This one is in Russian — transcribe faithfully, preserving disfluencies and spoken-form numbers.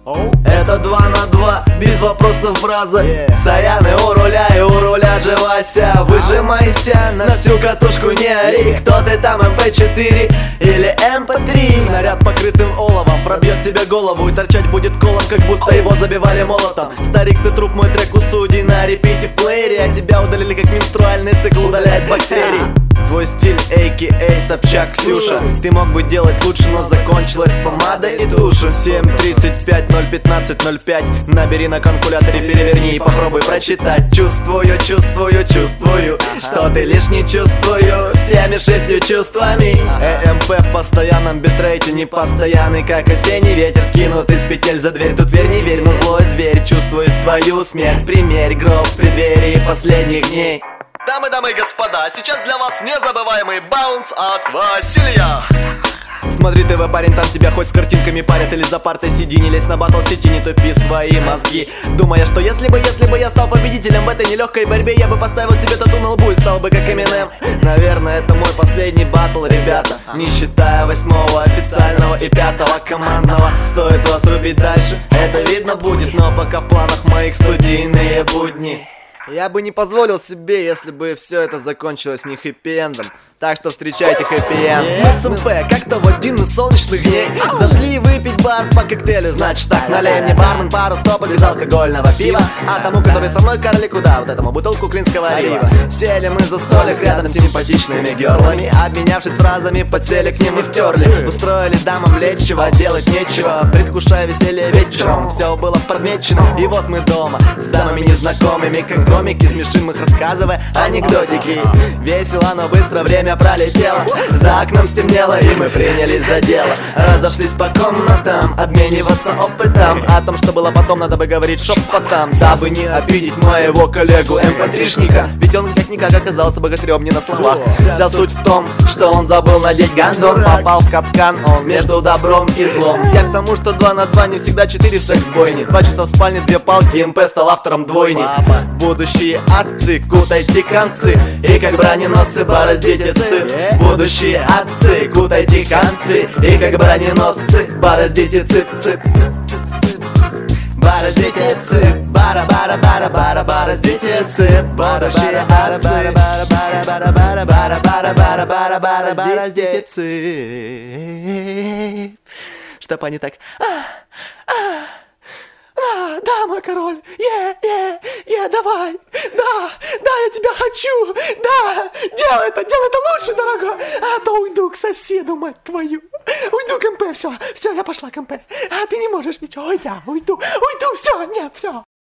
Это два на два, без вопросов фраза. Саяны у руля и у руля же Вася. Выжимайся на всю катушку, не ори. Кто ты там, эм пэ четыре или эм пэ три? Снаряд покрытым оловом пробьет тебе голову и торчать будет колом, как будто его забивали молотом. Старик, ты труп, мой трек у судей на репите в плеере. А тебя удалили, как менструальный цикл удаляет бактерии. Твой стиль, а ка а Собчак Ксюша. Ты мог бы делать лучше, но закончилась помада и душа. Семь тридцать пять ноль пятнадцать ноль пять. Набери на калькуляторе, переверни и попробуй прочитать. Чувствую, чувствую, чувствую, что ты лишь не чувствую всеми шестью чувствами. э эм пэ в постоянном битрейте, не постоянный, как осенний ветер, скинут из петель за дверь. Тут верь, не верь, но злой зверь чувствует твою смерть. Примерь гроб в преддверии последних дней. Дамы, дамы и господа, сейчас для вас незабываемый баунс от Василия. Смотри, ТВ, парень, там тебя хоть с картинками парят, или за партой сиди, не лезь на батл сети, не тупи свои мозги. Думая, что если бы, если бы я стал победителем в этой нелегкой борьбе, я бы поставил себе тату на лбу и стал бы как Эминем. Наверное, это мой последний батл, ребята, не считая восьмого официального и пятого командного. Стоит вас рубить дальше, это видно будет, но пока в планах моих студийные будни. Я бы не позволил себе, если бы все это закончилось не хэппи-эндом. Так что встречайте хэппи-энд. Мы с эм пэ как-то в один из солнечных дней зашли выпить бар по коктейлю. Значит так, налей мне, бармен, пару стопок безалкогольного пива. А тому, который со мной, Карли, куда? Вот этому бутылку клинского рива. Сели мы за столик рядом с симпатичными герлами. Обменявшись фразами, подсели к ним и втерли. Устроили дамам лечего, делать нечего, предвкушая веселье вечером. Все было подмечено, и вот мы дома с дамами незнакомыми, как комики, смешим их, рассказывая анекдотики. Весело, но быстро время пролетело, за окном стемнело, и мы принялись за дело. Разошлись по комнатам, обмениваться опытом. О том, что было потом, надо бы говорить шепотом, дабы не обидеть моего коллегу эм пэ тришника. Ведь он как-никак оказался богатырем не на словах. Вся суть в том, что он забыл надеть гандон. Попал в капкан он между добром и злом. Я к тому, что два на два не всегда четыре в секс-бойне. Два часа в спальне, две палки, эм пэ стал автором двойни. Будущие отцы, кутайте концы, и как броненосцы бороздите цып. Будущие отцы, кутайте концы, и как броненосцы бороздите цып-цып. Бороздите цып, бара-бара-бара-бара, бороздите цып. Будущие отцы, бара-бара-бара-бара-бара-бара, бороздите цып. Чтоб они так... Да, да, мой король, е, е, е, давай, да, да, я тебя хочу, да, делай это, делай это лучше, дорогой, а то уйду к соседу, мать твою, уйду к эм пэ, все, все, я пошла к эм пэ, а ты не можешь ничего, я уйду, уйду, все, нет, все.